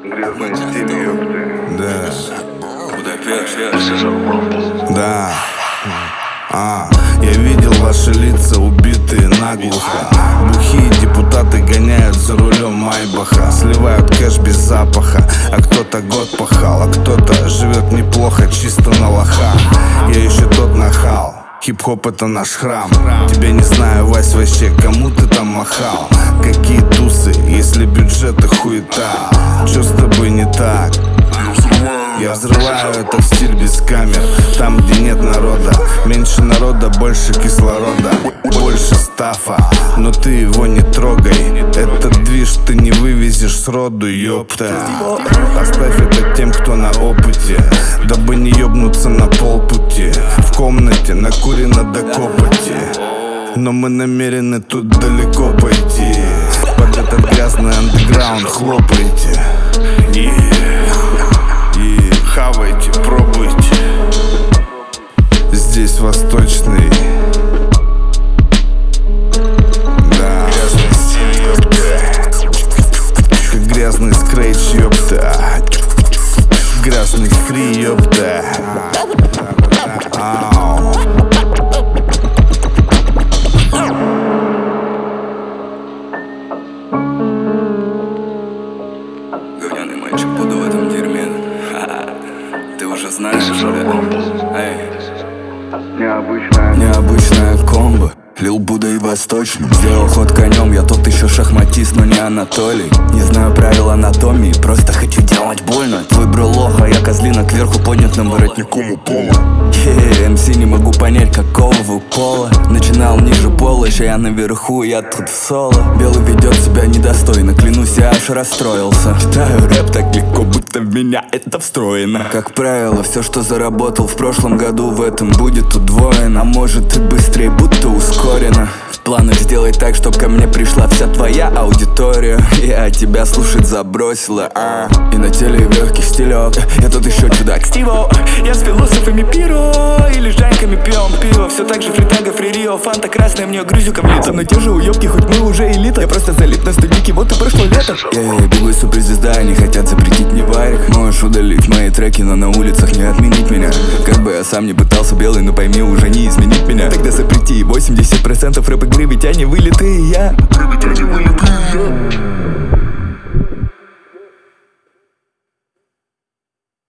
Грязный стиль, ёпты. Да. Я видел ваши лица, убитые наглухо. Бухие депутаты гоняют за рулем Майбаха, сливают кэш без запаха. А кто-то год пахал, а кто-то живет неплохо, чисто на лоха. Я еще тот нахал. Хип-хоп — это наш храм. Тебя не знаю, Вась, вообще, кому ты там махал? Какие тусы, если бюджет и хуета? Чё с тобой не так? Я взрываю этот стиль без камер. Там, где нет народа, меньше народа, больше кислорода, больше стафа, но ты его не трогай. Этот движ ты не вывезешь сроду, ёпта. Оставь это тем, кто на опыте, дабы не ёбнуться на полпути. В комнате накурено до копоти, но мы намерены тут далеко пойти. Под этот грязный андеграунд хлопайте. Хавайте, пробуйте. Здесь восточный. Да. Грязный стиль, ёпта. Как грязный скретч, ёпта. Грязный фри, ёпта. Говняный мальчик, буду в этом дерьме. Ты уже знаешь, что ли? Эй. Необычная комбо. Лил Будда и Восточный. Сделал ход конем, я тот еще шахматист, но не Анатолий. Не знаю правил анатомии, просто хочу делать больно. Твой бро лох, а я козлина кверху поднятым воротником у пола. МС не могу понять, какого вы пола. Начинал ниже пола, еще я наверху, я тут в соло. Белый ведет себя недостойно, клянусь, я аж расстроился. Читаю рэп так легко, будто в меня это встроено. Как правило, все, что заработал в прошлом году, в этом будет удвоено. А может и быстрее, будто ускорено. В планах сделать так, чтоб ко мне пришла вся твоя аудитория. Я тебя слушать забросила, И на теле в легких стилек. Я тут еще чудак Стиво. Я с философами пиро или с жаньками пьем пиво. Все так же фритага, фририо, фанта красная, мне грузюка в лицо. Но те же уебки, хоть мы уже элита. Я просто залип на студике, вот и прошло лето. Я бегу суперзвезда, они хотят запретить мне варик. Можешь удалить мои треки, но на улицах не отменить меня. Как бы я сам не пытался белый, но пойми, уже не изменить меня. Тогда запрети 80% рэп-игры, ведь они вылитые я.